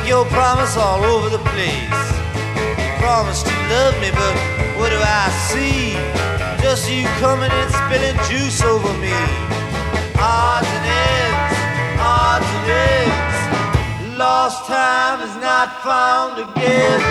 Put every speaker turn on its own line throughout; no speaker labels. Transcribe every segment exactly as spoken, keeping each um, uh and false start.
your promise all over the place. Promise to love me, but what do I see? Just you coming and spilling juice over me. Odds and ends, odds and ends. Lost time is not found again.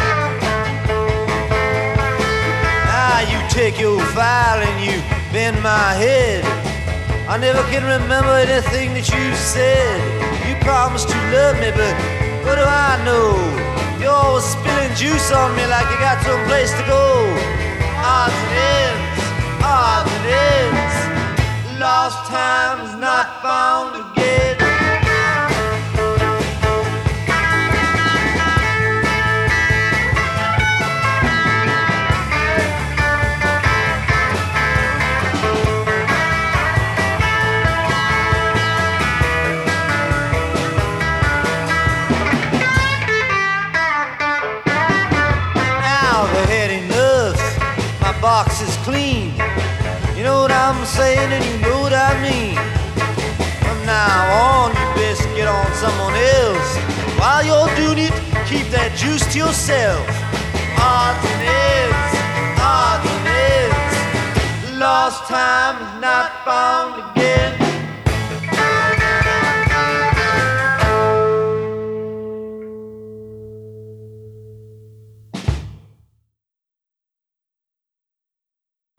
Now you take your file and you bend my head. I never can remember anything that you said. You promised to love me, but what do I know? You're always spilling juice on me like you got someplace to go. Odds and ends, odds and ends. Lost time is not found again. Box is clean. You know what I'm saying and you know what I mean. From now on you best get on someone else. While you're doing it, keep that juice to yourself. Odds and ends, odds and ends. Lost time is not found again.